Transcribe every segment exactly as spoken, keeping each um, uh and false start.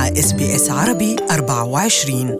مع إس بي إس عربي أربعة وعشرين.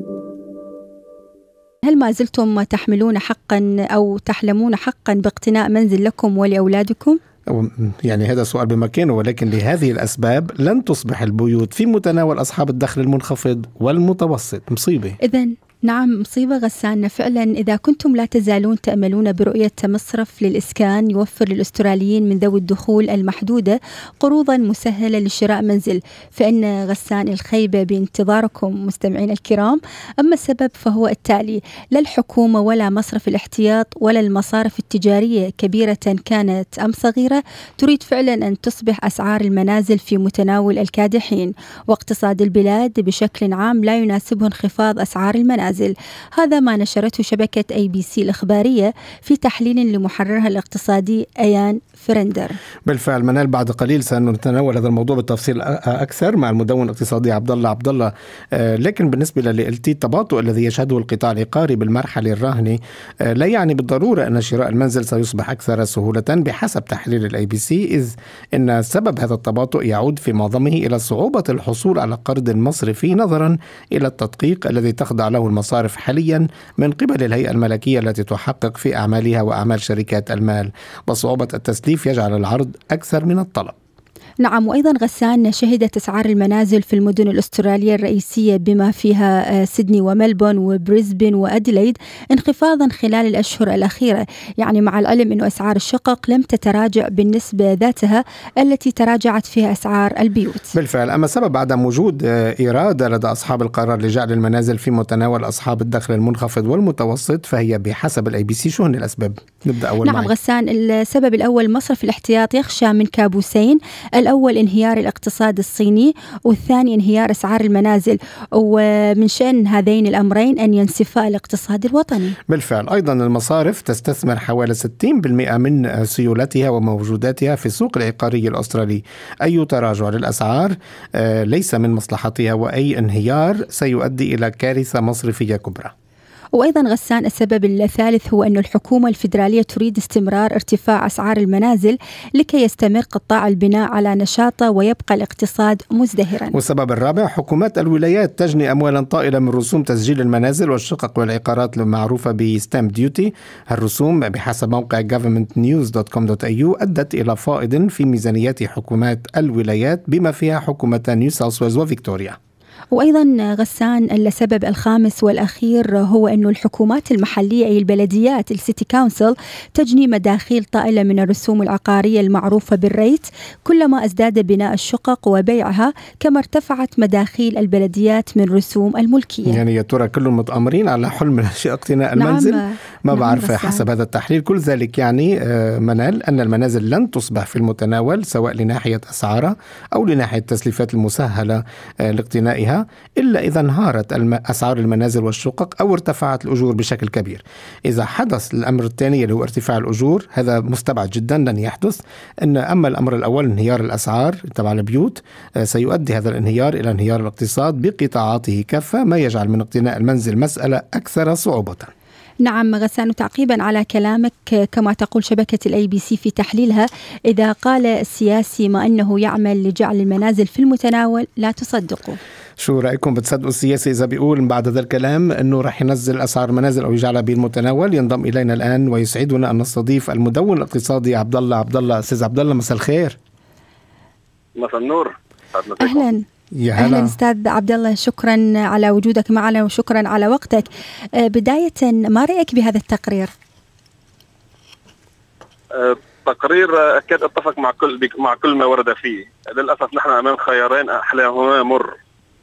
هل ما زلتم تحملون حقا أو تحلمون حقا باقتناء منزل لكم ولأولادكم؟ يعني هذا سؤال بمكانه، ولكن لهذه الأسباب لن تصبح البيوت في متناول أصحاب الدخل المنخفض والمتوسط. مصيبة. إذن نعم مصيبة غسان فعلا. إذا كنتم لا تزالون تأملون برؤية مصرف للإسكان يوفر للأستراليين من ذوي الدخول المحدودة قروضا مسهلة لشراء منزل، فإن غسان الخيبة بانتظاركم مستمعين الكرام. أما السبب فهو التالي: لا الحكومة ولا مصرف الاحتياط ولا المصارف التجارية كبيرة كانت أم صغيرة تريد فعلا أن تصبح أسعار المنازل في متناول الكادحين، واقتصاد البلاد بشكل عام لا يناسبه انخفاض أسعار المنازل. هذا ما نشرته شبكة أي بي سي الإخبارية في تحليل لمحررها الاقتصادي أيان فرندر. بالفعل منال، بعد قليل سنتناول هذا الموضوع بالتفصيل أكثر مع المدون الاقتصادي عبد الله عبد الله. لكن بالنسبة للتي التباطؤ الذي يشهده القطاع العقاري بالمرحلة الراهنة لا يعني بالضرورة أن شراء المنزل سيصبح أكثر سهولة بحسب تحليل الأي بي سي، إذ أن سبب هذا التباطؤ يعود في معظمه إلى صعوبة الحصول على قرض مصرفي نظرا إلى التدقيق الذي تخضع له المصارف حاليا من قبل الهيئة الملكية التي تحقق في أعمالها وأعمال شركات المال، وصعوبة التسليف يجعل العرض أكثر من الطلب. نعم، وأيضا غسان شهدت أسعار المنازل في المدن الأسترالية الرئيسية بما فيها سيدني وملبون وبريسبن وأديلايد انخفاضا خلال الأشهر الأخيرة، يعني مع العلم أن أسعار الشقق لم تتراجع بالنسبة ذاتها التي تراجعت فيها أسعار البيوت. بالفعل. أما سبب عدم وجود إرادة لدى أصحاب القرار لجعل المنازل في متناول أصحاب الدخل المنخفض والمتوسط فهي بحسب الأي بي سي. شو هن الأسباب؟ نبدأ أول نعم معي. غسان، السبب الأول مصرف الاحتياط يخشى من كابوسين: الأول انهيار الاقتصاد الصيني، والثاني انهيار أسعار المنازل، ومن شأن هذين الأمرين أن ينسفا الاقتصاد الوطني. بالفعل. أيضا المصارف تستثمر حوالي ستين بالمئة من سيولتها وموجوداتها في السوق العقاري الأسترالي. أي تراجع للأسعار ليس من مصلحتها، وأي انهيار سيؤدي إلى كارثة مصرفية كبرى. وأيضا غسان السبب الثالث هو أن الحكومة الفيدرالية تريد استمرار ارتفاع أسعار المنازل لكي يستمر قطاع البناء على نشاطه ويبقى الاقتصاد مزدهرا. والسبب الرابع: حكومات الولايات تجني أموالا طائلة من رسوم تسجيل المنازل والشقق والعقارات المعروفة بستامب ديوتي. الرسوم بحسب موقع government news dot com dot a u أدت إلى فائض في ميزانيات حكومات الولايات بما فيها حكومة نيو ساوث ويلز وفيكتوريا. وأيضا غسان السبب الخامس والأخير هو أن الحكومات المحلية أي البلديات السيتي كونسل تجني مداخيل طائلة من الرسوم العقارية المعروفة بالريت كلما ازداد بناء الشقق وبيعها، كما ارتفعت مداخيل البلديات من رسوم الملكية. يعني يا ترى كلهم متآمرين على حلم اقتناء المنزل؟ نعم. ما نعم بعرف. غسان. حسب هذا التحليل كل ذلك يعني منال أن المنازل لن تصبح في المتناول سواء لناحية أسعارها أو لناحية التسليفات المسهلة لاقتنائها، إلا إذا انهارت أسعار المنازل والشقق أو ارتفعت الأجور بشكل كبير. إذا حدث الأمر الثاني اللي هو ارتفاع الأجور، هذا مستبعد جدا لن يحدث. إن أما الأمر الأول انهيار الأسعار تبع البيوت، سيؤدي هذا الانهيار إلى انهيار الاقتصاد بقطاعاته كافة، ما يجعل من اقتناء المنزل مسألة أكثر صعوبة. نعم غسان، تعقيبا على كلامك، كما تقول شبكة الأي بي سي في تحليلها: إذا قال السياسي ما أنه يعمل لجعل المنازل في المتناول لا تصدقوا. شو رأيكم؟ بتصدقوا السياسي إذا بيقول بعد هذا الكلام أنه رح ينزل أسعار المنازل أو يجعلها بالمتناول؟ ينضم إلينا الآن ويسعدنا أن نستضيف المدون الاقتصادي عبد الله عبد الله. أستاذ عبد الله، مساء الخير. مساء النور. أهلا. يا هلا. أهلا أستاذ عبد الله، شكرا على وجودك معنا وشكرا على وقتك. بداية، ما رأيك بهذا التقرير؟ تقرير أكاد أتفق مع كل مع كل ما ورد فيه. للأسف نحن أمام خيارين أحلاهما مر.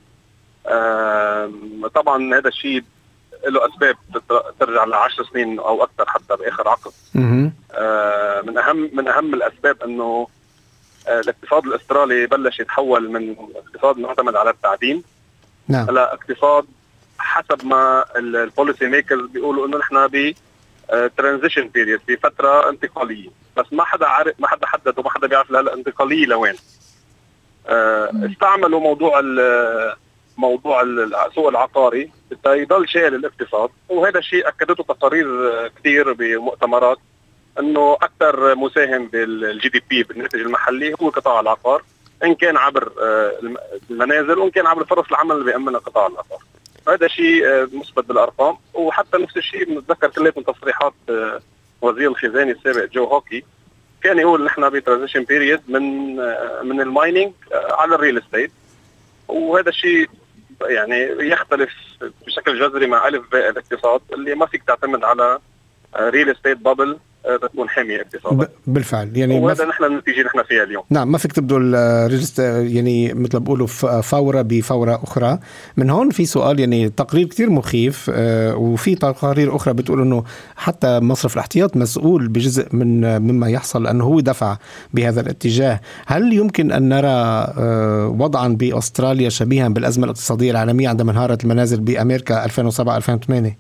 طبعا هذا الشيء له أسباب ترجع لعشر سنين أو أكثر حتى بآخر عقد. من أهم من أهم الأسباب أنه الاقتصاد الأسترالي بلش يتحول من اقتصاد معتمد على التعدين نعم. إلى اقتصاد حسب ما البوليسي ميكرز بيقولوا إنه نحن ب ترانزيشن بيريد، في فترة انتقالية، بس ما حدا عارف، ما حدا حدد وما حدا بيعرف الانتقالية لوين. استعملوا موضوع موضوع السوق العقاري يضل شايل الاقتصاد، وهذا الشيء أكدته تقارير كثير بمؤتمرات انه اكثر مساهم بالجي دي بي بالناتج المحلي هو قطاع العقار، ان كان عبر المنازل وان كان عبر فرص العمل اللي بيأمنها قطاع الأثاث. هذا شيء مثبت بالارقام. وحتى نفس الشيء بنتذكر كلياتنا تصريحات وزير الخزانه السابق جو هوكي، كان يقول نحن بترانزيشن بيريد من من المايننج على الريل استيت، وهذا الشيء يعني يختلف بشكل جذري مع الف باء الاقتصاد اللي ما فيك تعتمد على ريل استيت بابل تكون حامية اقتصادك. بالفعل يعني وهذا نحن النتيجة اللي نحن فيها اليوم. نعم، ما فيك تبدو يعني مثل بقولوا فورة بفورة أخرى. من هون في سؤال، يعني تقرير كتير مخيف، وفي تقارير أخرى بتقول أنه حتى مصرف الاحتياط مسؤول بجزء من مما يحصل لأنه هو دفع بهذا الاتجاه. هل يمكن أن نرى وضعا بأستراليا شبيها بالأزمة الاقتصادية العالمية عندما انهارت المنازل بأمريكا ألفين وسبعة ألفين وثمانية؟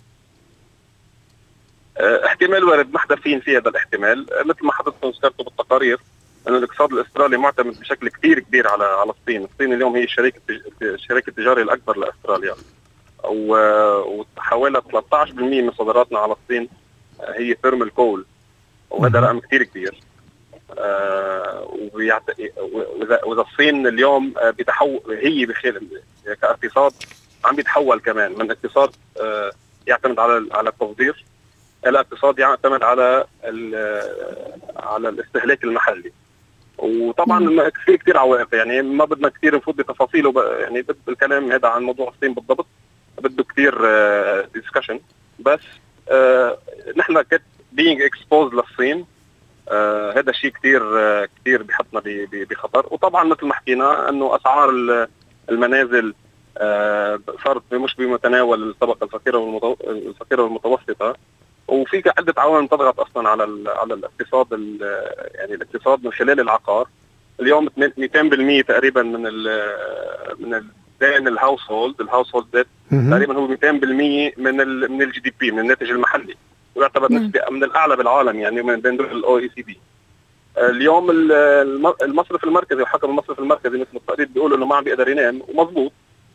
احتمال وارد، محدثين في هذا الاحتمال. مثل ما حضرتكم ذكرتوا بالتقارير أن الاقتصاد الأسترالي معتمد بشكل كتير كبير على على الصين. الصين اليوم هي الشركة الشركة التجارية الأكبر لأستراليا، وحوالي ثلاثة عشر بالمئة من صادراتنا على الصين هي ثيرمال كول، وهذا رقم كتير كبير. وإذا الصين اليوم بتحول هي بخير كاقتصاد عم بيتحول كمان من اقتصاد يعتمد على على التصدير إلى اقتصاد يعتمد على على الاستهلاك المحلي. وطبعا في كثير عوائق، يعني ما بدنا كثير نفوت بتفاصيله، يعني بد الكلام هذا عن موضوع الصين بالضبط بده كثير ديسكشن. بس آه نحن كت being exposed للصين، آه هذا شيء كثير آه كثير بيحطنا بخطر. وطبعا مثل ما حكينا انه اسعار المنازل آه صارت مش بمتناول الطبقه الفقيره والفقيره والمتوسطه، وفي عده عوامل تضغط اصلا على على الاقتصاد، يعني الاقتصاد من خلال العقار. اليوم مئتين بالمئة تقريبا من ال من الدين الهاوس هولد الهاوس هولد ديت تقريبا هو مئتين بالمئة من ال من الجي دي بي، من الناتج المحلي، ويعتبر نسبه من الاعلى بالعالم، يعني من بين دول الاو اي سي دي. اليوم المصرف المركزي وحكم المصرف المركزي مثل التقرير بيقول انه ما عم بيقدر ينام، ومضبوط.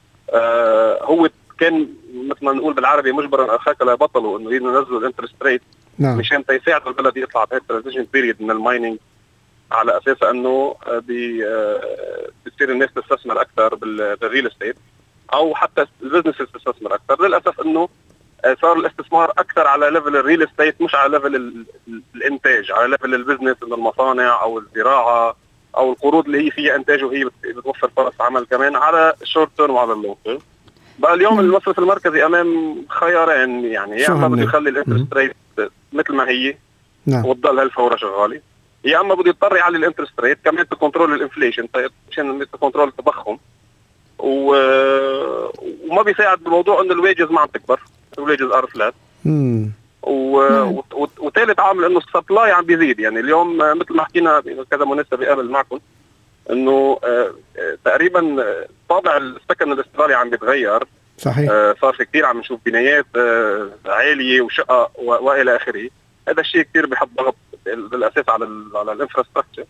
آه هو كان مثل ما نقول بالعربي مجبرا اخاك لا بطلوا انه ينزلوا الانترست ريت مشان تساعد البلد يطلع بهذا الترانزيشن بيريد من المايننج، على اساس انه بي بتصير الناس تستثمر اكثر بالريل استيت او حتى البزنس تستثمر اكثر. للاسف انه صار الاستثمار اكثر على ليفل الريل استيت مش على ليفل الانتاج، على ليفل البزنس من المصانع او الزراعه او القروض اللي هي فيها انتاج وهي بتوفر فرص عمل كمان على الشورت تيرم وعلى اللونج تيرم. بقى اليوم المصرف المركزي امام خيارين، يعني يا اما بده يخلي الانترست ريت مثل ما هي نعم. وتضل هالفوره شغاله، يا اما بده يضطر يعلي الانترست ريت كمان تكنترول الانفليشن، عشان تكنترول التضخم. و... وما بيساعد بالموضوع انه الويجز ما عم تكبر، الويجز ار فلات. و... و... وثالث عامل انه السبلاي عم بيزيد. يعني اليوم مثل ما حكينا كذا مناسبه قبل معكم انه آه تقريبا طابع السكن الاسترالي عم بيتغير. صحيح. آه صار في كثير عم نشوف بنايات آه عاليه وشقق والى اخره. هذا الشيء كثير بيحط ضغط بالاساس على ال على الانفراستراكشر.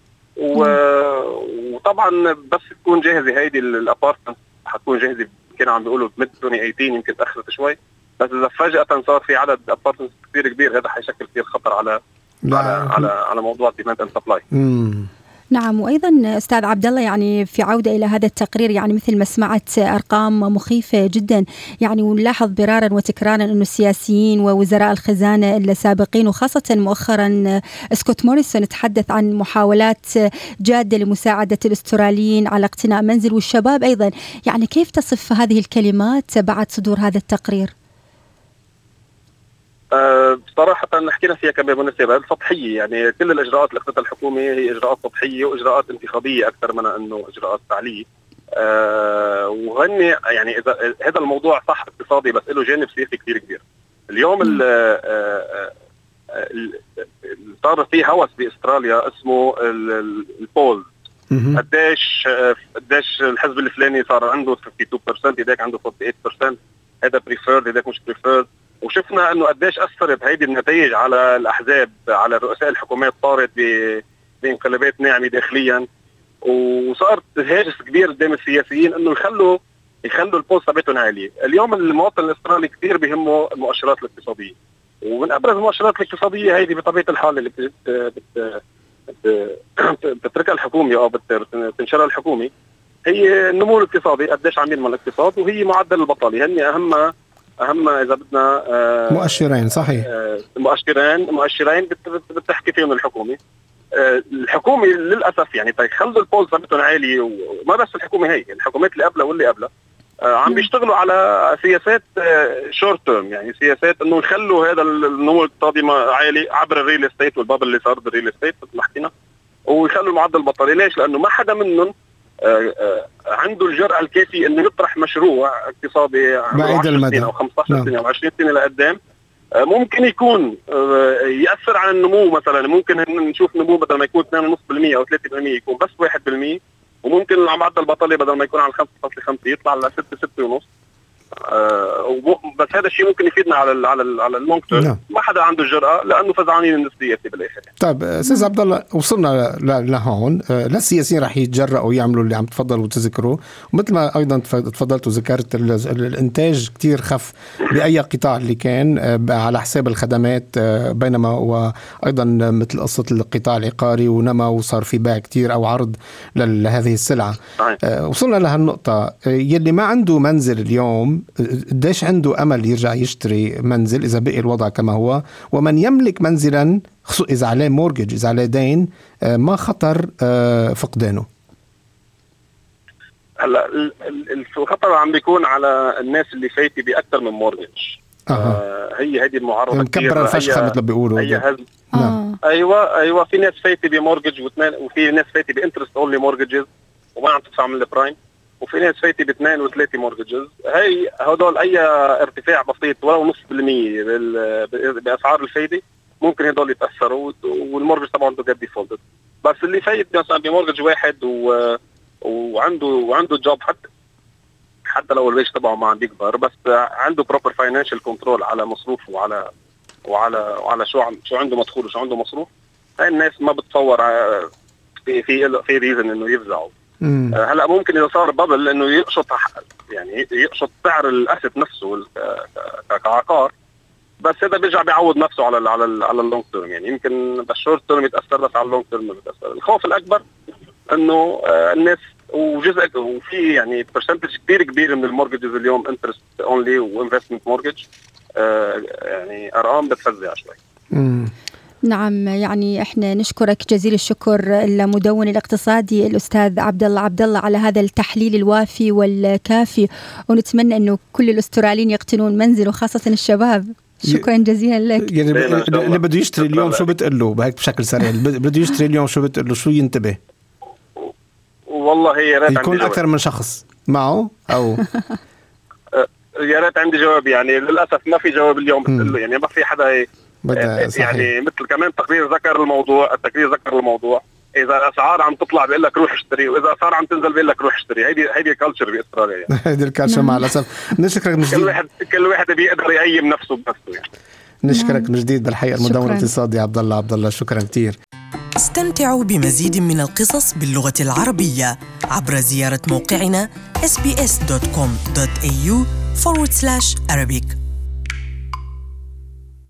وطبعا بس تكون جاهزه هيدي الابارتمنت حتكون جاهزه، كانوا عم بيقولوا ميد ألفين وثمانية عشر، يمكن تاخرت شوي، بس اذا فجاه صار في عدد ابارتمنت كثير كبير هذا حيشكل كثير خطر على لا. على على على موضوع ديماند اند سبلاي. نعم. وأيضا أستاذ عبد الله، يعني في عودة إلى هذا التقرير، يعني مثل ما سمعت أرقام مخيفة جدا، يعني ونلاحظ برارا وتكرارا أن السياسيين ووزراء الخزانة السابقين وخاصة مؤخرا سكوت موريسون تحدث عن محاولات جادة لمساعدة الأستراليين على اقتناء منزل، والشباب أيضا. يعني كيف تصف هذه الكلمات بعد صدور هذا التقرير؟ أه بصراحة حكينا فيها كمان مناسبة سطحية، يعني كل الإجراءات اللي أخذتها الحكومة هي إجراءات سطحية وإجراءات انتخابية أكثر من أنه إجراءات فعلية. أه وهن يعني إذا هذا الموضوع صح اقتصادي بس له جانب سياسي كثير كبير. اليوم صار في هوس بأستراليا اسمه البولز، قديش قديش الحزب الفلاني صار عنده اثنين وخمسين بالمئة، هداك عنده ثمانية وأربعين بالمئة، هذا بريفيرد هداك مش بريفيرد. وشفنا انه قديش اثرت هيدي النتائج على الاحزاب، على رؤساء الحكومات، صارت بانقلابات ناعمه داخليا، وصارت هاجس كبير قدام السياسيين انه يخلوا يخلوا البوز تبعتهم عاليه. اليوم المواطن الاسترالي كثير بيهمه المؤشرات الاقتصاديه، ومن ابرز المؤشرات الاقتصاديه هيدي بطبيعه الحال اللي بت... بت... بتتركها الحكومة أو بتنشرها الحكومة هي النمو الاقتصادي، قديش عم ينمو الاقتصاد، وهي معدل البطالة. هن أهم أهم إذا بدنا مؤشرين. صحيح. مؤشرين مؤشرين بتحكي فيهم الحكومة. الحكومة للأسف يعني تخلوا البولز تبعتهم عالية، وما بس الحكومة، هي الحكومات اللي قبلها واللي قبلها عم بيشتغلوا على سياسات شورت تيرم، يعني سياسات انه يخلوا هذا النمو الاقتصادي عالي عبر الريل استيت والبابل اللي صار بالريل استيت مثل ما حكينا، ويخلوا معدل البطاله. ليش؟ لانه ما حدا منهم عنده الجرأة الكافية انه يطرح مشروع اقتصادي بعيد المدى او خمسة عشر سنة او عشرين سنة لقدام ممكن يكون يأثر على النمو. مثلا ممكن نشوف نمو بدل ما يكون اثنين فاصلة خمسة بالمئة او ثلاثة بالمئة يكون بس واحد بالمئة، وممكن معدل البطاله بدل ما يكون على خمسة فاصلة خمسة يطلع على ستة ستة ونص. آه بس هذا الشيء ممكن يفيدنا على ال على ال على اللونج تيرم. ما حدا عنده الجرأة لانه فزعانين النسبية بالاخر. طيب استاذ عبد الله، وصلنا لهون. لا السياسيين راح يتجرأوا يعملوا اللي عم تفضلوا وتذكروا، ومثل ما ايضا تفضلت وذكرت الانتاج كتير خف باي قطاع اللي كان على حساب الخدمات، بينما وايضا مثل قصة القطاع العقاري ونما وصار في بيع كتير او عرض لهذه السلعة. وصلنا لهالنقطة، يلي ما عنده منزل اليوم قديش عنده أمل يرجع يشتري منزل إذا بقي الوضع كما هو؟ ومن يملك منزلا إذا عليه مورجج، إذا عليه دين، ما خطر فقدانه؟ هلا الخطر عم بيكون على الناس اللي فايتة بأكثر من مورجج. آه هي هذه المعارضة مكبر الفشخة مثل ما بيقولوا. آه. أيوة أيوة في ناس فايتة بمورجج وفي ناس فايتة بإنترست أونلي مورججز وما عم تدفع من البرايم، وفي ناس فايتة باثنين وثلاثة مورججز. هاي هدول أي ارتفاع بسيط ولو نص بالمية بأسعار الفايدة ممكن هدول يتأثروا والمورجج طبعا تجد ديفولتد. بس اللي فايت مثلا بمورجج واحد و... وعنده وعنده جوب، حتى حتى لو الريش تبعه ما عم بيكبر، بس عنده بروبر فاينانشال كنترول على مصروفه وعلى وعلى وعلى شو عم شو عنده مدخول وشو عنده مصروف. هاي الناس ما بتصور في في في ريزن انه يفزعوا. هلا ممكن اذا صار بابل انه يقشط، يعني يقشط سعر الاسد نفسه كعقار، بس هذا بيرجع بيعوض نفسه على ال على ال على اللونج تيرم. يعني يمكن بالشورت تيرم يتاثر بس على اللونج تيرم ما بيتاثر. الخوف الاكبر انه الناس وجزء وفي يعني برسنتج كبير كبير من المورججز اليوم انترست اونلي وانفستمنت مورجج، يعني ارقام بتفزع شوي. نعم، يعني احنا نشكرك جزيل الشكر المدون الاقتصادي الأستاذ عبد الله عبد الله على هذا التحليل الوافي والكافي، ونتمنى انه كل الاستراليين يقتنون منزل وخاصة الشباب. شكرا جزيلا لك. يعني اللي بده يشتري اليوم شو بتقول له بهيك بشكل سريع؟ بده يشتري اليوم شو بتقول له؟ شو ينتبه؟ والله يا ريت يكون اكثر من شخص معه او يا ريت عندي جواب. يعني للاسف ما في جواب اليوم بتقول له، يعني ما في حدا يعني مثل كمان تقرير ذكر الموضوع. التقرير ذكر الموضوع اذا الاسعار عم تطلع بيقول لك روح اشتري، واذا الاسعار عم تنزل بيقول لك روح اشتري. هيدي هيدي الكالتشر باستراليا يعني. هيدي الكالتشر مع الاسف. نشكرك من جديد. كل واحد كل واحد بيقدر يقيم نفسه بنفسه يعني. نشكرك من جديد بالحقيقه المدون الاقتصادي عبد الله عبد الله، شكرا كثير. استمتعوا بمزيد من القصص باللغة العربية عبر زيارة موقعنا إس بي إس دوت كوم دوت إيه يو forward slash Arabic.